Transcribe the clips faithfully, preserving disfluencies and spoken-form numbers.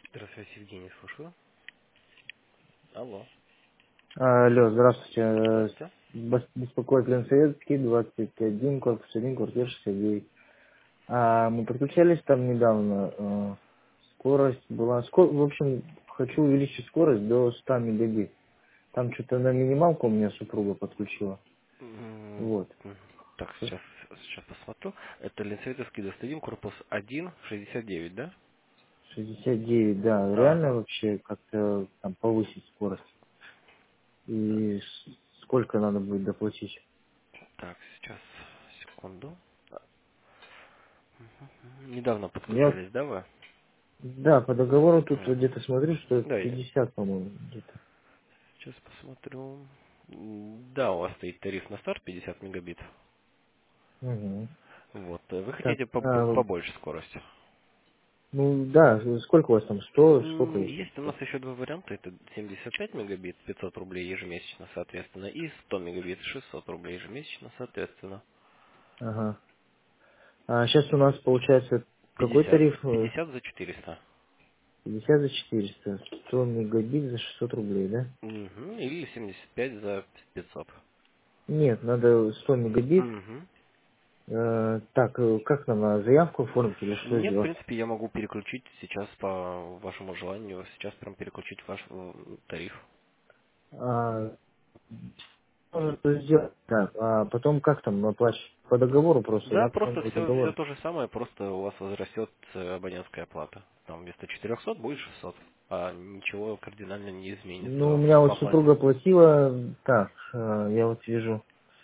Здравствуйте, Евгений, слушаю. Алло. Алло, здравствуйте. Э, Здравствуйте. бес- Беспокоит Ленсоветский, двадцать один, корпус один, квартира шестьдесят девять. А, мы подключались там недавно. э, Скорость была... скор- В общем, хочу увеличить скорость до ста мегабит. Там что-то на минималку у меня супруга подключила. М, Вот. м, Так, сейчас, сейчас посмотрю. Это Ленсоветовский двадцать один, корпус один, шестьдесят девять, да? шестьдесят девять, да. Реально Ага. вообще как-то там повысить скорость? И с- сколько надо будет доплатить? Так, сейчас, секунду. Мгм. Недавно Я, подключались, да, вы? да, по договору тут вот Мгм. где-то смотрю, что Да, я пятьдесят, по-моему, где-то. сейчас посмотрю. М, Да, у вас стоит тариф на старт пятьдесят мегабит. Угу. Вот. э, Вы Так, хотите побо- а, побольше скорости? ну да, сколько у вас там? Сто? Сколько М, есть? Есть у нас еще два варианта. Это семьдесят пять мегабит, пятьсот рублей ежемесячно, соответственно, и сто мегабит, шестьсот рублей ежемесячно, соответственно. Ага. А сейчас у нас получается какой пятьдесят. тариф? Э, пятьдесят за четыреста. пятьдесят за четыреста. Сто мегабит за шестьсот рублей, да? Мгм. Или семьдесят пять за пятьсот. Нет, надо сто мегабит. Мгм. Э, так, э, как нам надо заявку оформить или что Нет, в сделать? принципе, я могу переключить сейчас по вашему желанию, сейчас прям переключить ваш э, тариф. А, можно это сделать. Так, а потом как там оплачивать? По договору просто, Да, да? просто По все, все договору. то же самое, просто у вас возрастет э, абонентская плата. Там вместо четырехсот будет шестьсот, а ничего кардинально не Ну, у изменится меня в вот оплате. супруга платила, так, э, я вот вижу,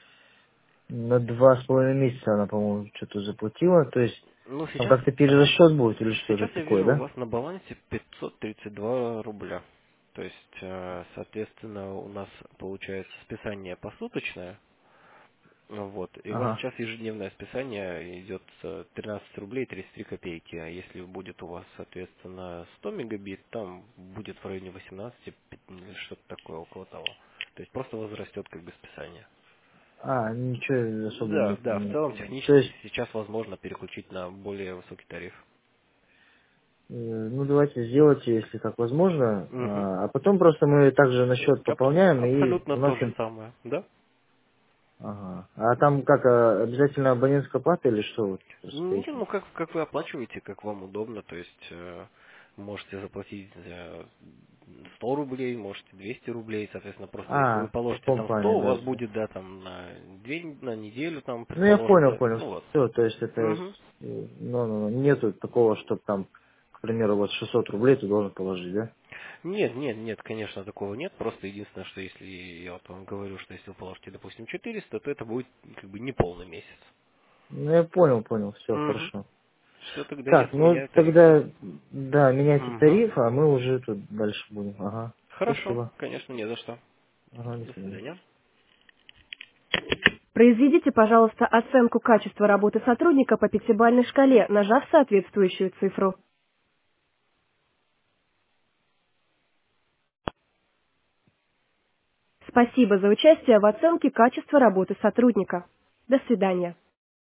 на два с половиной месяца она, по-моему, что-то заплатила. То есть Ну, там сейчас, как-то ага. перерасчет будет или что-то Сейчас я такое, вижу у да? вас на балансе пятьсот тридцать два рубля. То есть, э, соответственно, у нас получается списание посуточное. Ну вот. И у вас Ага. сейчас ежедневное списание идет э, тринадцать рублей тридцать три копейки. А если будет у вас, соответственно, сто мегабит, там будет в районе восемнадцати пи- или что-то такое около того. То есть просто возрастет как бы списание. А, ничего особо Да, не да, в поменялось. целом То технически есть, сейчас возможно переключить на более высокий тариф. э, ну давайте сделайте, если так возможно. Мгм. А а потом просто мы также на счет Абс- пополняем, и абсолютно у нас... то же самое, да? Ага. А там как, а, обязательно абонентская плата или что? Вот, просто Не, поясните. ну как, как вы оплачиваете, как вам удобно, то есть э, можете заплатить э, сто рублей, можете двести рублей, соответственно, просто если вы А, по положите там сто, компании, у вас да. будет, да, там на две, на неделю, там, Ну я предположим, понял, да, понял. ну вот. Все, то есть это, э, Мгм. ну, ну, ну, нету такого, чтобы там, к примеру, вот шестьсот рублей ты должен положить, да? Нет, нет, нет, конечно, такого нет, просто единственное, что если, я вот вам говорю, что если вы положите, допустим, четыреста, то это будет как бы не полный месяц. Ну я понял, понял, все, Угу. хорошо. Все, тогда я Так, ну отменяю тариф. тогда, да, меняйте Угу. тариф, а мы уже тут дальше будем. Ага. Хорошо, Спасибо. конечно, не за что. Ага, до До свидания. свидания. Произведите, пожалуйста, оценку качества работы сотрудника по пятибалльной шкале, нажав соответствующую цифру. Спасибо за участие в оценке качества работы сотрудника. До свидания.